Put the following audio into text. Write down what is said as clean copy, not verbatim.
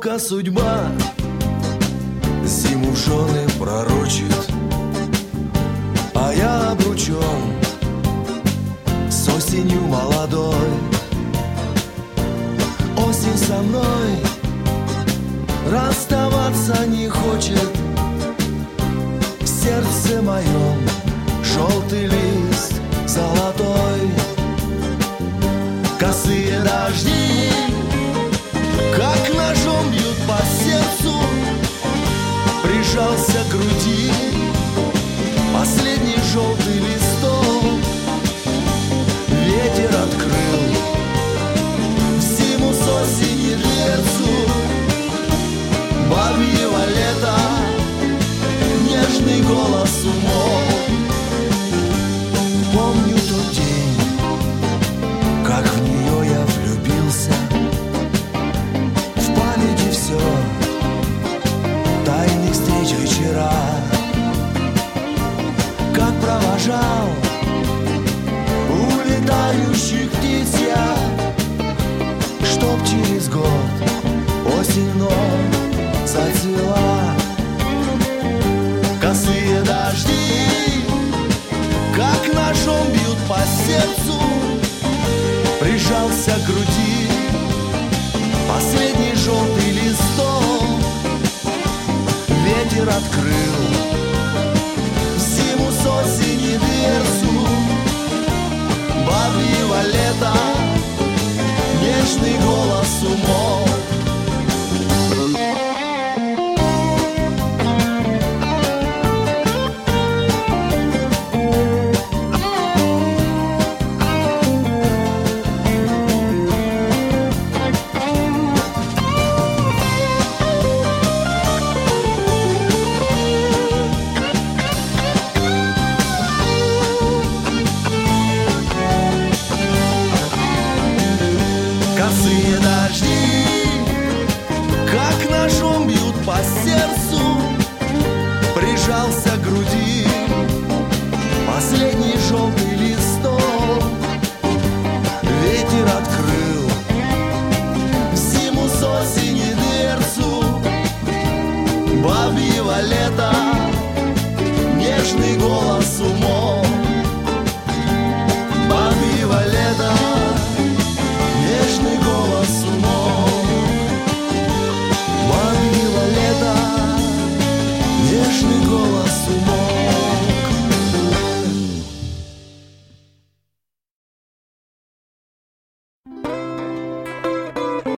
неловко судьба зиму в жены пророчит, а я обручен с осенью молодой. Осень со мной расставаться не хочет. В сердце моем желтый лист золотой. Косые дожди, как ножом бьют по сердцу. Прижался к груди последний желтый листок. Ветер открыл в зиму с осени дверцу. Бабьего лета нежный голос умолк. Помню тот день, как в нее я влюбился. В памяти все, тайных встреч вечера. Как провожал улетающих птиц я, чтоб через год осень вновь зацвела. Косые дожди, как ножом бьют по сердцу. Прижался к груди последний желтый листок. Ветер открыл в зиму с осени дверцу. Бабьего лета нежный голос умолк. Косые дожди, как ножом бьют по сердцу. Прижался к груди последний желтый листок. Ветер открыл в зиму с осени дверцу. Бабьего лета нежный голос умолк. Бабьего лета нежный голос умолк. Бабьего лета нежный голос.